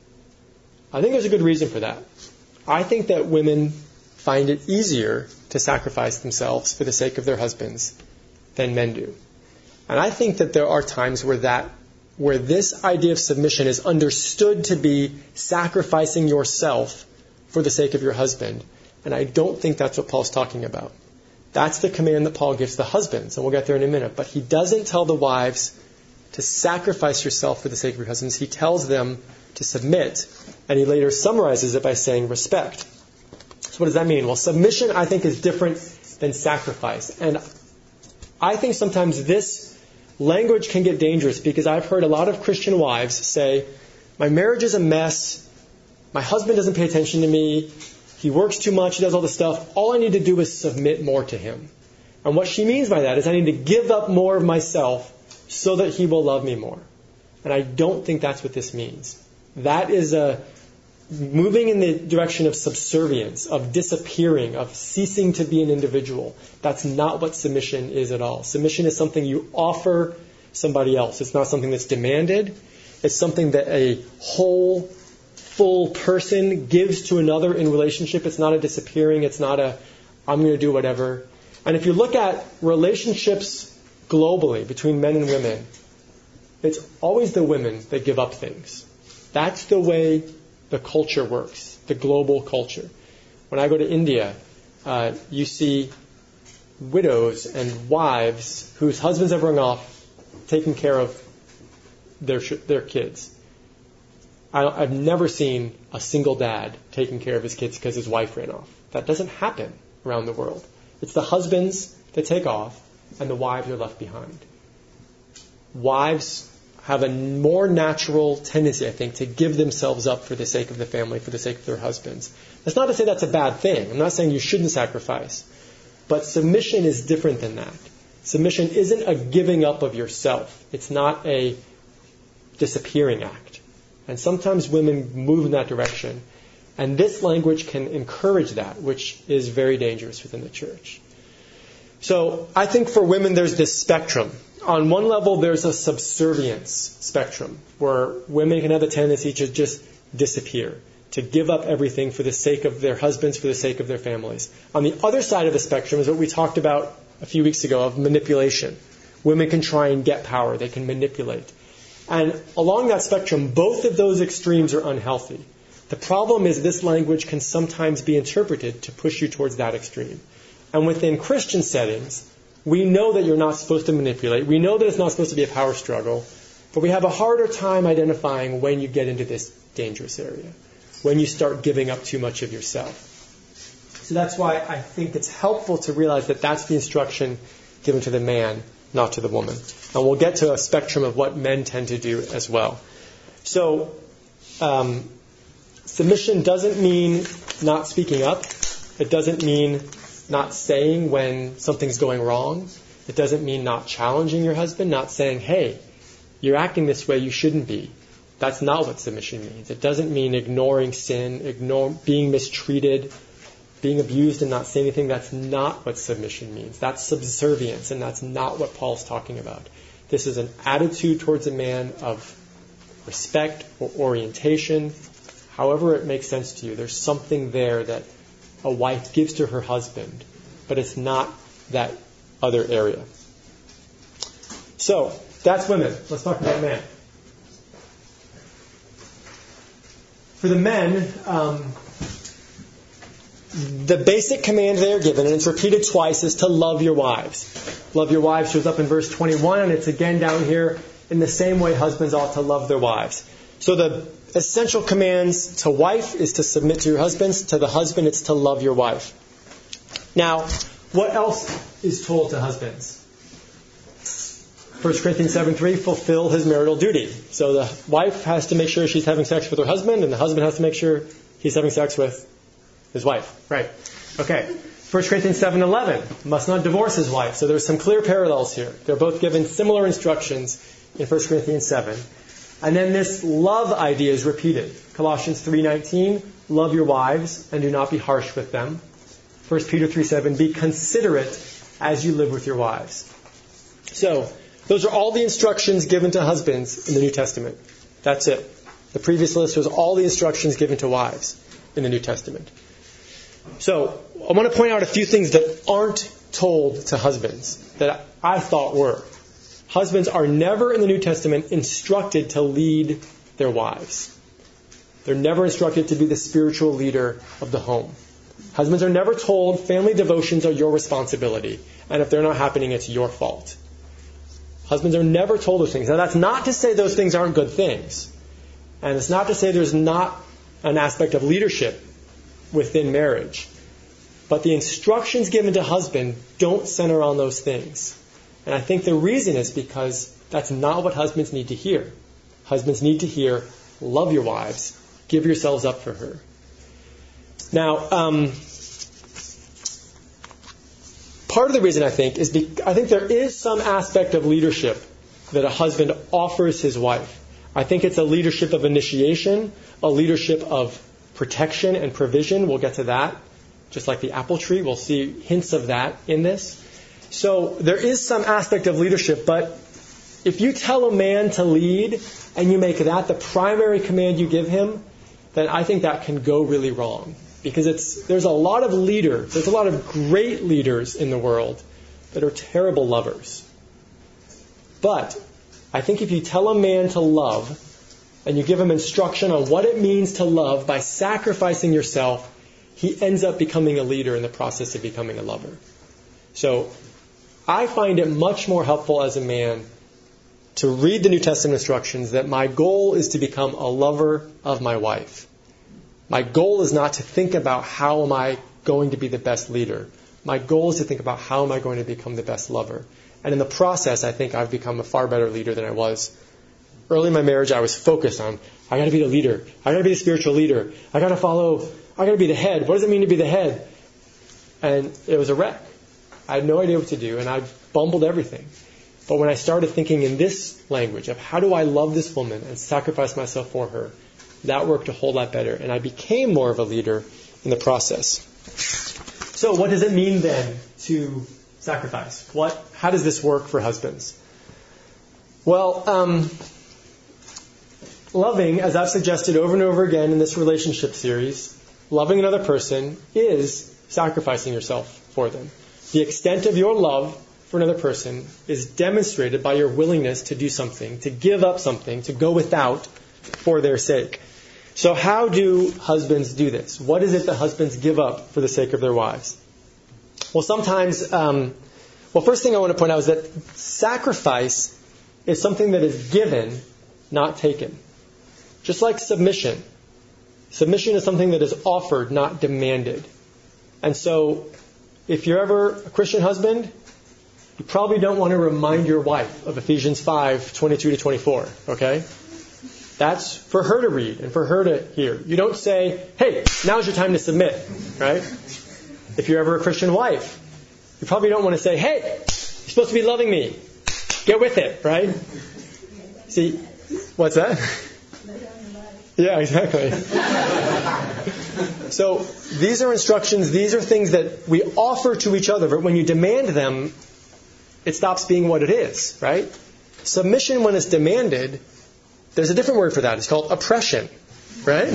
I think there's a good reason for that. I think that women find it easier to sacrifice themselves for the sake of their husbands than men do. And I think that there are times where that, where this idea of submission is understood to be sacrificing yourself for the sake of your husband. And I don't think that's what Paul's talking about. That's the command that Paul gives the husbands, and we'll get there in a minute. But he doesn't tell the wives to sacrifice yourself for the sake of your husbands. He tells them to submit, and he later summarizes it by saying respect. So what does that mean? Well, submission, I think, is different than sacrifice. And I think sometimes this language can get dangerous because I've heard a lot of Christian wives say, my marriage is a mess, my husband doesn't pay attention to me, he works too much, he does all this stuff, all I need to do is submit more to him. And what she means by that is I need to give up more of myself so that he will love me more. And I don't think that's what this means. That is a moving in the direction of subservience, of disappearing, of ceasing to be an individual. That's not what submission is at all. Submission is something you offer somebody else. It's not something that's demanded. It's something that a whole, full person gives to another in relationship. It's not a disappearing. It's not a, I'm going to do whatever. And if you look at relationships globally between men and women, it's always the women that give up things. That's the way the culture works, the global culture. When I go to India, uh, you see widows and wives whose husbands have run off taking care of their their kids. I, I've never seen a single dad taking care of his kids because his wife ran off. That doesn't happen around the world. It's the husbands that take off and the wives are left behind. Wives have a more natural tendency, I think, to give themselves up for the sake of the family, for the sake of their husbands. That's not to say that's a bad thing. I'm not saying you shouldn't sacrifice. But submission is different than that. Submission isn't a giving up of yourself. It's not a disappearing act. And sometimes women move in that direction. And this language can encourage that, which is very dangerous within the church. So I think for women there's this spectrum. On one level, there's a subservience spectrum where women can have the tendency to just disappear, to give up everything for the sake of their husbands, for the sake of their families. On the other side of the spectrum is what we talked about a few weeks ago of manipulation. Women can try and get power. They can manipulate. And along that spectrum, both of those extremes are unhealthy. The problem is this language can sometimes be interpreted to push you towards that extreme. And within Christian settings, we know that you're not supposed to manipulate. We know that it's not supposed to be a power struggle. But we have a harder time identifying when you get into this dangerous area, when you start giving up too much of yourself. So that's why I think it's helpful to realize that that's the instruction given to the man, not to the woman. And we'll get to a spectrum of what men tend to do as well. So um, submission doesn't mean not speaking up. It doesn't mean not saying when something's going wrong. It doesn't mean not challenging your husband, not saying, hey, you're acting this way, you shouldn't be. That's not what submission means. It doesn't mean ignoring sin, ignore, being mistreated, being abused and not saying anything. That's not what submission means. That's subservience, and that's not what Paul's talking about. This is an attitude towards a man of respect or orientation, however it makes sense to you. There's something there that a wife gives to her husband, but it's not that other area. So, that's women. Let's talk about men. For the men, um, the basic command they are given, and it's repeated twice, is to love your wives. Love your wives shows up in verse twenty-one, and it's again down here in the same way husbands ought to love their wives. So the essential commands to wife is to submit to your husbands. To the husband, it's to love your wife. Now, what else is told to husbands? First Corinthians seven three, fulfill his marital duty. So the wife has to make sure she's having sex with her husband, and the husband has to make sure he's having sex with his wife. Right. Okay. First Corinthians seven eleven, must not divorce his wife. So there's some clear parallels here. They're both given similar instructions in First Corinthians seven. And then this love idea is repeated. Colossians three nineteen, love your wives and do not be harsh with them. First Peter three seven, be considerate as you live with your wives. So, those are all the instructions given to husbands in the New Testament. That's it. The previous list was all the instructions given to wives in the New Testament. So, I want to point out a few things that aren't told to husbands that I thought were. Husbands are never in the New Testament instructed to lead their wives. They're never instructed to be the spiritual leader of the home. Husbands are never told family devotions are your responsibility, and if they're not happening, it's your fault. Husbands are never told those things. Now, that's not to say those things aren't good things. And it's not to say there's not an aspect of leadership within marriage. But the instructions given to husband don't center on those things. And I think the reason is because that's not what husbands need to hear. Husbands need to hear, love your wives, give yourselves up for her. Now, um, part of the reason I think is be- I think there is some aspect of leadership that a husband offers his wife. I think it's a leadership of initiation, a leadership of protection and provision. We'll get to that. Just like the apple tree, we'll see hints of that in this. So there is some aspect of leadership, but if you tell a man to lead and you make that the primary command you give him, then I think that can go really wrong. Because it's there's a lot of leaders, there's a lot of great leaders in the world that are terrible lovers. But I think if you tell a man to love and you give him instruction on what it means to love by sacrificing yourself, he ends up becoming a leader in the process of becoming a lover. So I find it much more helpful as a man to read the New Testament instructions that my goal is to become a lover of my wife. My goal is not to think about how am I going to be the best leader. My goal is to think about how am I going to become the best lover. And in the process, I think I've become a far better leader than I was. Early in my marriage, I was focused on, I got to be the leader. I got to be the spiritual leader. I got to follow, I got to be the head. What does it mean to be the head? And it was a wreck. I had no idea what to do, and I bumbled everything. But when I started thinking in this language of how do I love this woman and sacrifice myself for her, that worked a whole lot better, and I became more of a leader in the process. So what does it mean then to sacrifice? What? How does this work for husbands? Well, um, loving, as I've suggested over and over again in this relationship series, loving another person is sacrificing yourself for them. The extent of your love for another person is demonstrated by your willingness to do something, to give up something, to go without for their sake. So how do husbands do this? What is it that husbands give up for the sake of their wives? Well, sometimes, um, well, first thing I want to point out is that sacrifice is something that is given, not taken. Just like submission. Submission is something that is offered, not demanded. And so, if you're ever a Christian husband, you probably don't want to remind your wife of Ephesians five, twenty-two to twenty-four, okay? That's for her to read and for her to hear. You don't say, hey, now's your time to submit, right? If you're ever a Christian wife, you probably don't want to say, hey, you're supposed to be loving me. Get with it, right? See, what's that? Yeah, exactly. So these are instructions, these are things that we offer to each other, but when you demand them, it stops being what it is, right? Submission, when it's demanded, there's a different word for that. It's called oppression, right?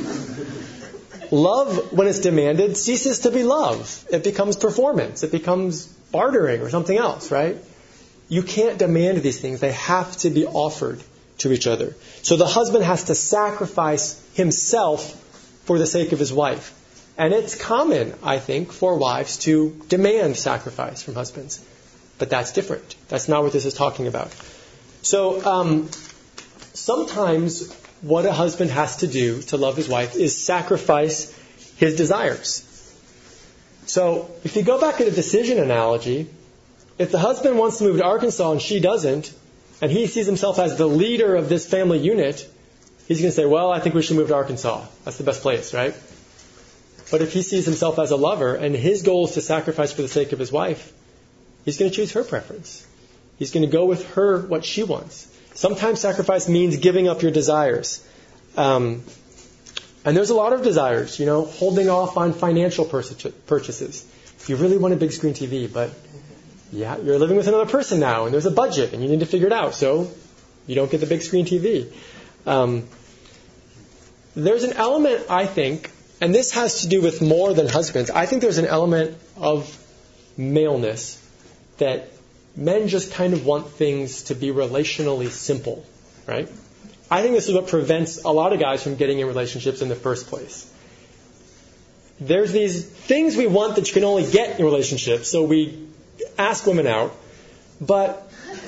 Love, when it's demanded, ceases to be love. It becomes performance. It becomes bartering or something else, right? You can't demand these things. They have to be offered to each other. So the husband has to sacrifice himself for the sake of his wife. And it's common, I think, for wives to demand sacrifice from husbands. But that's different. That's not what this is talking about. So, um, sometimes what a husband has to do to love his wife is sacrifice his desires. So if you go back to the decision analogy, if the husband wants to move to Arkansas and she doesn't, and he sees himself as the leader of this family unit, he's going to say, well, I think we should move to Arkansas. That's the best place, right? But if he sees himself as a lover and his goal is to sacrifice for the sake of his wife, he's going to choose her preference. He's going to go with her, what she wants. Sometimes sacrifice means giving up your desires. Um, and there's a lot of desires, you know, holding off on financial purchases. You really want a big screen T V, but yeah, you're living with another person now, and there's a budget, and you need to figure it out, so you don't get the big screen T V. Um, there's an element, I think, and this has to do with more than husbands. I think there's an element of maleness that men just kind of want things to be relationally simple, right? I think this is what prevents a lot of guys from getting in relationships in the first place. There's these things we want that you can only get in relationships, so we ask women out. But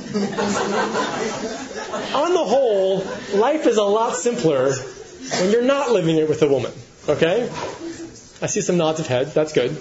on the whole, life is a lot simpler when you're not living it with a woman, okay? I see some nods of heads. That's good.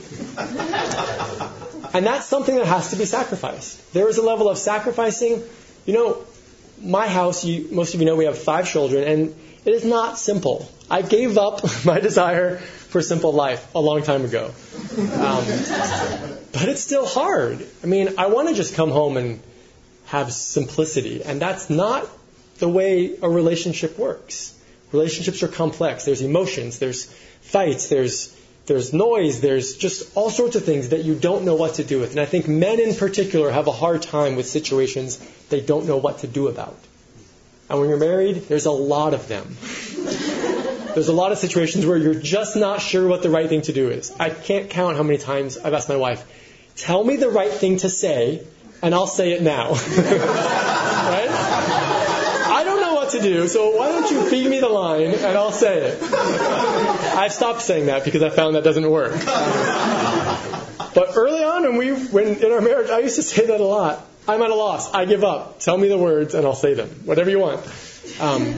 And that's something that has to be sacrificed. There is a level of sacrificing. You know, my house, you, most of you know we have five children, and it is not simple. I gave up my desire for a simple life a long time ago. Um, but it's still hard. I mean, I want to just come home and have simplicity, and that's not the way a relationship works. Relationships are complex. There's emotions, there's fights, there's there's noise, there's just all sorts of things that you don't know what to do with. And I think men in particular have a hard time with situations they don't know what to do about. And when you're married, there's a lot of them. There's a lot of situations where you're just not sure what the right thing to do is. I can't count how many times I've asked my wife, tell me the right thing to say, and I'll say it now. Right? I don't know what to do, so why don't you feed me the line, and I'll say it. I've stopped saying that because I found that doesn't work. But early on, when we, when in our marriage, I used to say that a lot. I'm at a loss. I give up. Tell me the words, and I'll say them. Whatever you want. Um,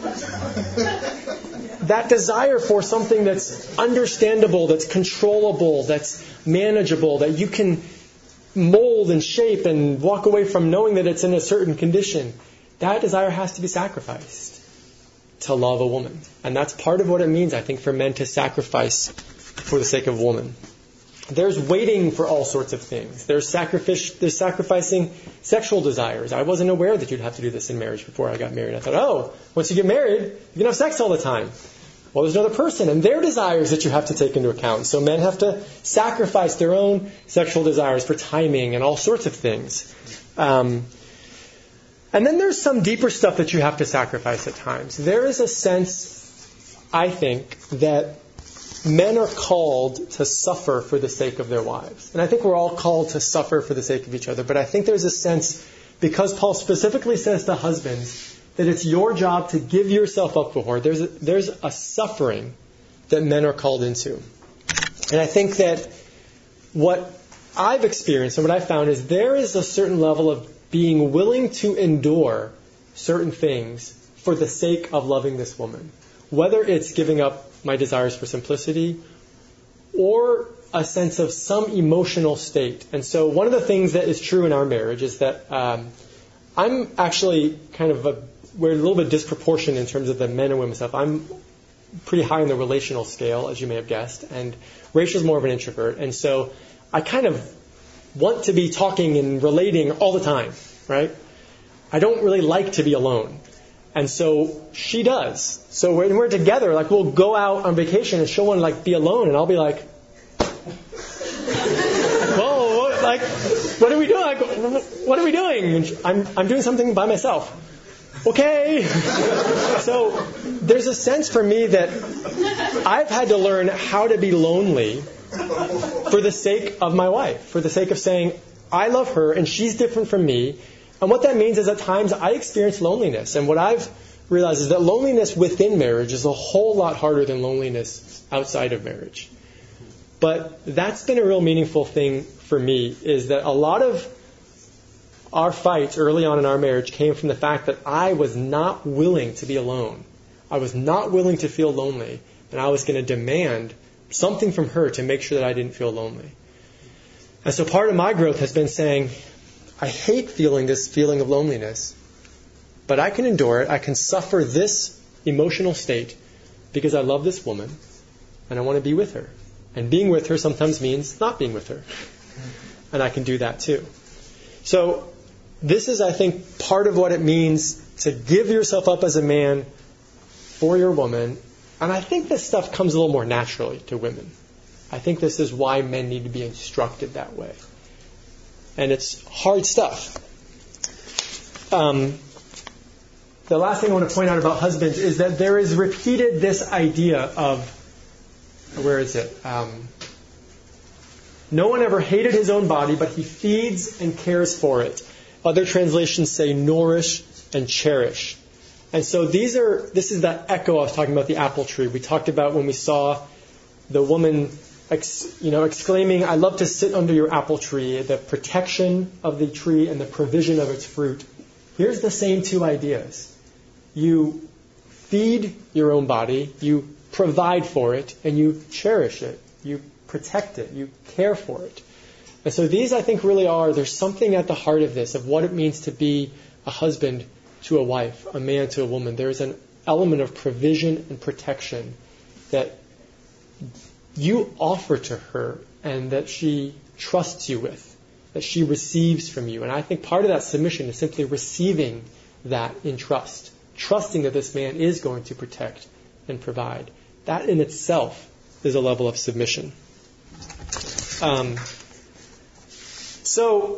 that desire for something that's understandable, that's controllable, that's manageable, that you can mold and shape and walk away from knowing that it's in a certain condition, that desire has to be sacrificed to love a woman. And that's part of what it means, I think, for men to sacrifice for the sake of a woman. There's waiting for all sorts of things. There's, sacrifice, there's sacrificing sexual desires. I wasn't aware that you'd have to do this in marriage before I got married. I thought, oh, once you get married, you can have sex all the time. Well, there's another person and their desires that you have to take into account. So men have to sacrifice their own sexual desires for timing and all sorts of things. Um, and then there's some deeper stuff that you have to sacrifice at times. There is a sense, I think, that men are called to suffer for the sake of their wives. And I think we're all called to suffer for the sake of each other. But I think there's a sense, because Paul specifically says to husbands that it's your job to give yourself up for her, there's a, there's a suffering that men are called into. And I think that what I've experienced and what I've found is there is a certain level of being willing to endure certain things for the sake of loving this woman. Whether it's giving up my desires for simplicity or a sense of some emotional state. And so one of the things that is true in our marriage is that um, I'm actually kind of a, we're a little bit disproportionate in terms of the men and women stuff. I'm pretty high on the relational scale, as you may have guessed, and Rachel's more of an introvert. And so I kind of want to be talking and relating all the time, right? I don't really like to be alone. And so she does. So when we're together, like we'll go out on vacation and she'll want to like be alone, and I'll be like, "Whoa, what, like, what are we doing? Like, what are we doing?" And I'm I'm doing something by myself. Okay. So there's a sense for me that I've had to learn how to be lonely for the sake of my wife, for the sake of saying, I love her and she's different from me. And what that means is at times I experience loneliness. And what I've realized is that loneliness within marriage is a whole lot harder than loneliness outside of marriage. But that's been a real meaningful thing for me, is that a lot of our fights early on in our marriage came from the fact that I was not willing to be alone. I was not willing to feel lonely, and I was going to demand something from her to make sure that I didn't feel lonely. And so part of my growth has been saying, I hate feeling this feeling of loneliness, but I can endure it. I can suffer this emotional state because I love this woman and I want to be with her. And being with her sometimes means not being with her. And I can do that too. So this is, I think, part of what it means to give yourself up as a man for your woman. And I think this stuff comes a little more naturally to women. I think this is why men need to be instructed that way. And it's hard stuff. Um, the last thing I want to point out about husbands is that there is repeated this idea of, where is it? Um, no one ever hated his own body, but he feeds and cares for it. Other translations say nourish and cherish. And so these are, this is that echo I was talking about, the apple tree. We talked about when we saw the woman ex, you know, exclaiming, I love to sit under your apple tree, the protection of the tree and the provision of its fruit. Here's the same two ideas. You feed your own body, you provide for it, and you cherish it. You protect it. You care for it. And so these, I think, really are, there's something at the heart of this, of what it means to be a husband to a wife, a man to a woman. There's an element of provision and protection that you offer to her and that she trusts you with, that she receives from you. And I think part of that submission is simply receiving that in trust, trusting that this man is going to protect and provide. That in itself is a level of submission. Um, so,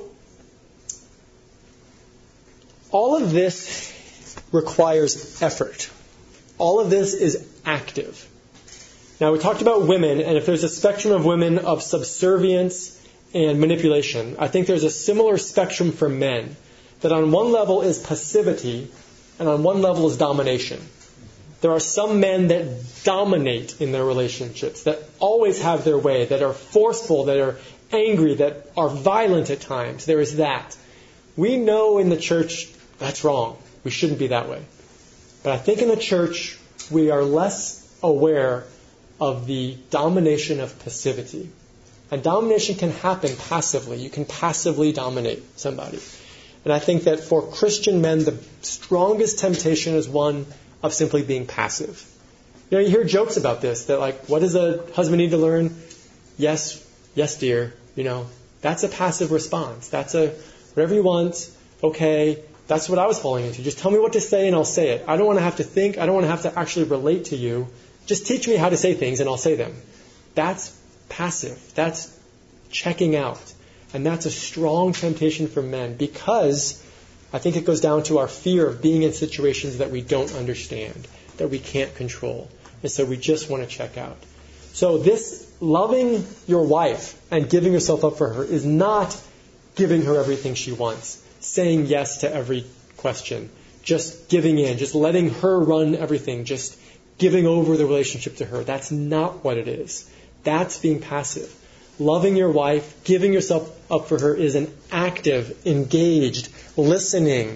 all of this requires effort. All of this is active. Now, we talked about women, and if there's a spectrum of women of subservience and manipulation, I think there's a similar spectrum for men, that on one level is passivity, and on one level is domination. There are some men that dominate in their relationships, that always have their way, that are forceful, that are angry, that are violent at times. There is that. We know in the church that's wrong. We shouldn't be that way. But I think in the church we are less aware of the domination of passivity. And domination can happen passively. You can passively dominate somebody. And I think that for Christian men, the strongest temptation is one of simply being passive. You know, you hear jokes about this, that like, what does a husband need to learn? Yes, yes, dear. You know, that's a passive response. That's a, whatever you want, okay, that's what I was falling into. Just tell me what to say and I'll say it. I don't want to have to think. I don't want to have to actually relate to you. Just teach me how to say things and I'll say them. That's passive. That's checking out. And that's a strong temptation for men because I think it goes down to our fear of being in situations that we don't understand, that we can't control. And so we just want to check out. So this loving your wife and giving yourself up for her is not giving her everything she wants, saying yes to every question, just giving in, just letting her run everything, just giving over the relationship to her. That's not what it is. That's being passive. Loving your wife, giving yourself up for her is an active, engaged, listening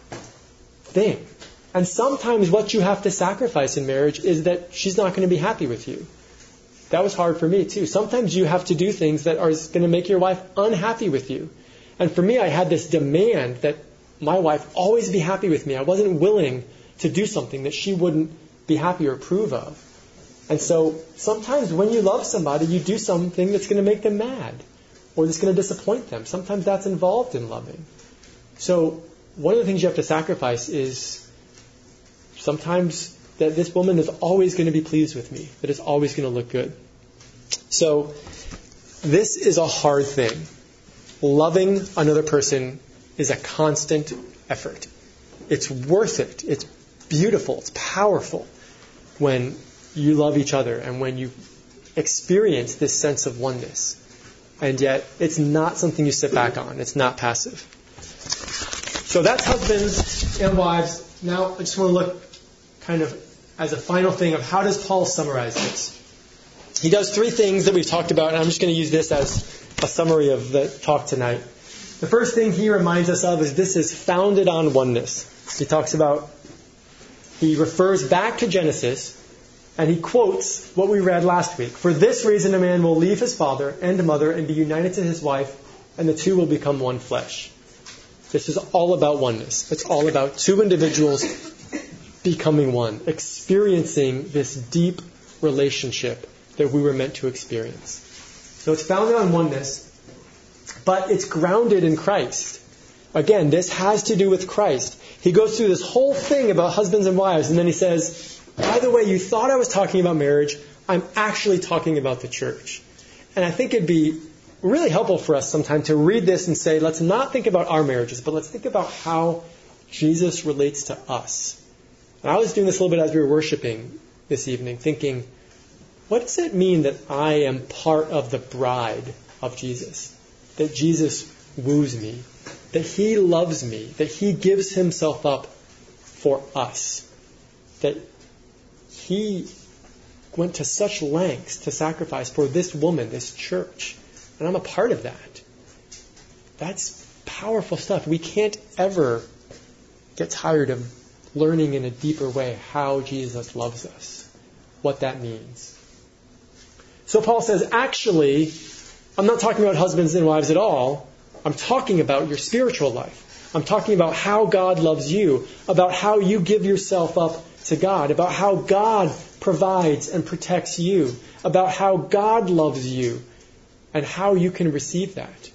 thing. And sometimes what you have to sacrifice in marriage is that she's not going to be happy with you. That was hard for me too. Sometimes you have to do things that are going to make your wife unhappy with you. And for me, I had this demand that my wife always be happy with me. I wasn't willing to do something that she wouldn't be happy or approve of. And so sometimes when you love somebody, you do something that's going to make them mad or that's going to disappoint them. Sometimes that's involved in loving. So one of the things you have to sacrifice is sometimes that this woman is always going to be pleased with me, that it's always going to look good. So this is a hard thing. Loving another person is a constant effort. It's worth it. It's beautiful. It's powerful when you love each other and when you experience this sense of oneness. And yet, it's not something you sit back on. It's not passive. So that's husbands and wives. Now, I just want to look kind of as a final thing of how does Paul summarize this? He does three things that we've talked about, and I'm just going to use this as a summary of the talk tonight. The first thing he reminds us of is this is founded on oneness. He talks about he refers back to Genesis, and he quotes what we read last week. For this reason, a man will leave his father and mother and be united to his wife, and the two will become one flesh. This is all about oneness. It's all about two individuals becoming one, experiencing this deep relationship that we were meant to experience. So it's founded on oneness, but it's grounded in Christ. Again, this has to do with Christ. He goes through this whole thing about husbands and wives, and then he says, by the way, you thought I was talking about marriage. I'm actually talking about the church. And I think it'd be really helpful for us sometime to read this and say, let's not think about our marriages, but let's think about how Jesus relates to us. And I was doing this a little bit as we were worshiping this evening, thinking, what does it mean that I am part of the bride of Jesus? That Jesus woos me, that he loves me, that he gives himself up for us, that he went to such lengths to sacrifice for this woman, this church, and I'm a part of that. That's powerful stuff. We can't ever get tired of learning in a deeper way how Jesus loves us, what that means. So Paul says, actually, I'm not talking about husbands and wives at all. I'm talking about your spiritual life. I'm talking about how God loves you, about how you give yourself up to God, about how God provides and protects you, about how God loves you, and how you can receive that.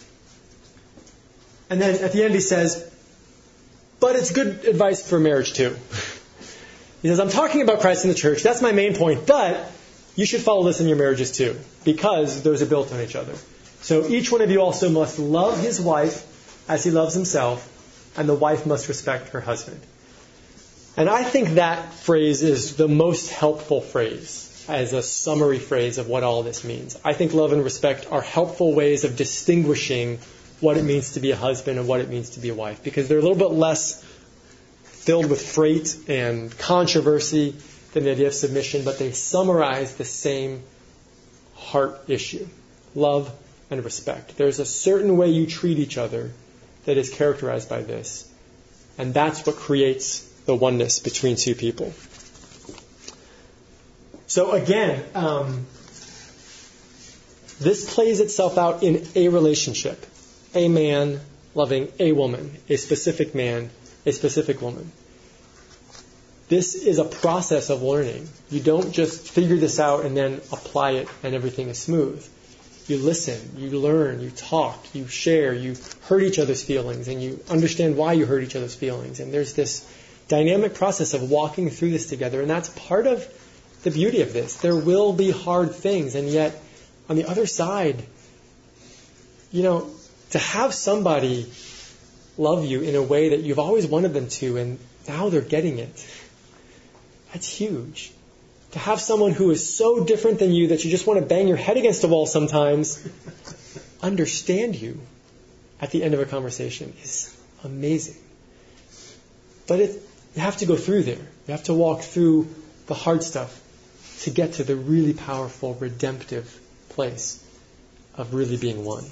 And then at the end he says, but it's good advice for marriage too. He says, I'm talking about Christ and the church. That's my main point, but you should follow this in your marriages too, because those are built on each other. So each one of you also must love his wife as he loves himself, and the wife must respect her husband. And I think that phrase is the most helpful phrase as a summary phrase of what all this means. I think love and respect are helpful ways of distinguishing what it means to be a husband and what it means to be a wife, because they're a little bit less filled with freight and controversy than the idea of submission, but they summarize the same heart issue, love and respect. There's a certain way you treat each other that is characterized by this, and that's what creates the oneness between two people. So again, um, this plays itself out in a relationship. A man loving a woman, a specific man, a specific woman. This is a process of learning. You don't just figure this out and then apply it and everything is smooth. You listen, you learn, you talk, you share, you hurt each other's feelings, and you understand why you hurt each other's feelings. And there's this dynamic process of walking through this together, and that's part of the beauty of this. There will be hard things, and yet on the other side, you know, to have somebody love you in a way that you've always wanted them to, and now they're getting it, that's huge. To have someone who is so different than you that you just want to bang your head against a wall sometimes understand you at the end of a conversation is amazing. But it, you have to go through there. You have to walk through the hard stuff to get to the really powerful, redemptive place of really being one.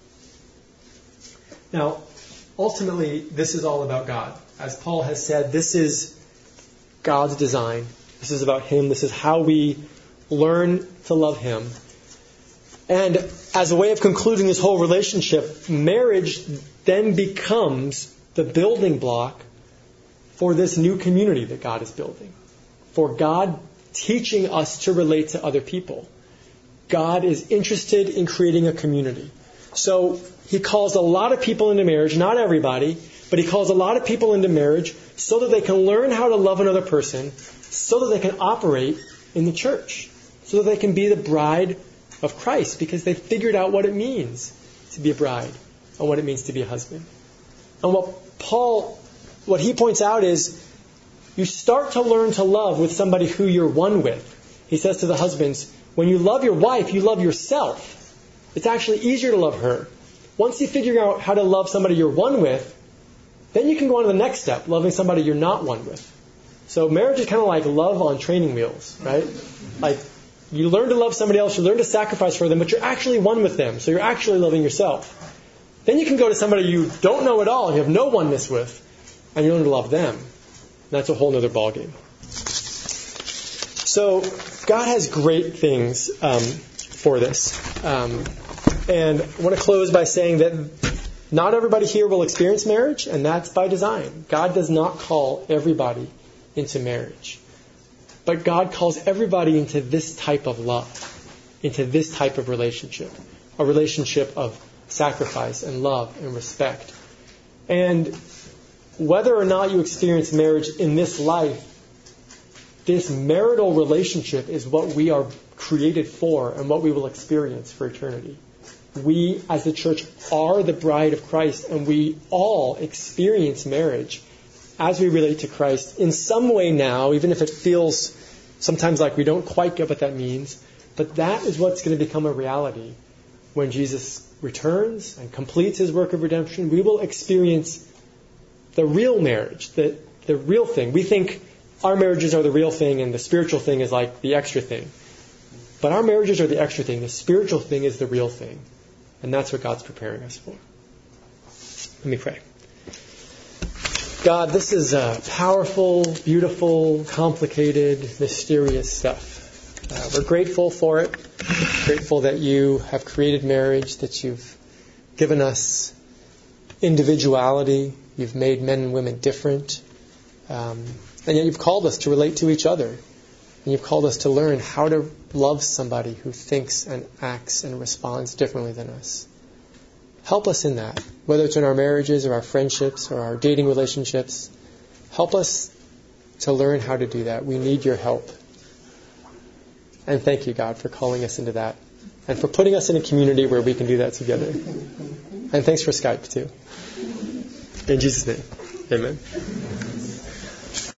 Now, ultimately, this is all about God. As Paul has said, this is God's design. This is about Him. This is how we learn to love Him. And as a way of concluding this whole relationship, marriage then becomes the building block for this new community that God is building. For God teaching us to relate to other people. God is interested in creating a community. So He calls a lot of people into marriage, not everybody, but He calls a lot of people into marriage so that they can learn how to love another person, so that they can operate in the church, so that they can be the bride of Christ, because they figured out what it means to be a bride and what it means to be a husband. And what Paul, what he points out is, you start to learn to love with somebody who you're one with. He says to the husbands, when you love your wife, you love yourself. It's actually easier to love her. Once you figure out how to love somebody you're one with, then you can go on to the next step, loving somebody you're not one with. So marriage is kind of like love on training wheels, right? Like, you learn to love somebody else, you learn to sacrifice for them, but you're actually one with them, so you're actually loving yourself. Then you can go to somebody you don't know at all, and you have no oneness with, and you learn to love them. That's a whole other ballgame. So God has great things um, for this. Um, and I want to close by saying that not everybody here will experience marriage, and that's by design. God does not call everybody into marriage. But God calls everybody into this type of love, into this type of relationship, a relationship of sacrifice and love and respect. And whether or not you experience marriage in this life, this marital relationship is what we are created for and what we will experience for eternity. We, as the church, are the bride of Christ, and we all experience marriage as we relate to Christ in some way now, even if it feels sometimes like we don't quite get what that means. But that is what's going to become a reality when Jesus returns and completes his work of redemption. We will experience the real marriage, the, the real thing. We think our marriages are the real thing and the spiritual thing is like the extra thing. But our marriages are the extra thing. The spiritual thing is the real thing. And that's what God's preparing us for. Let me pray. God, this is uh, powerful, beautiful, complicated, mysterious stuff. Uh, we're grateful for it. Grateful that you have created marriage, that you've given us individuality. You've made men and women different. Um, and yet you've called us to relate to each other. And you've called us to learn how to love somebody who thinks and acts and responds differently than us. Help us in that, whether it's in our marriages or our friendships or our dating relationships. Help us to learn how to do that. We need your help. And thank you, God, for calling us into that and for putting us in a community where we can do that together. And thanks for Skype, too. In Jesus' name, amen.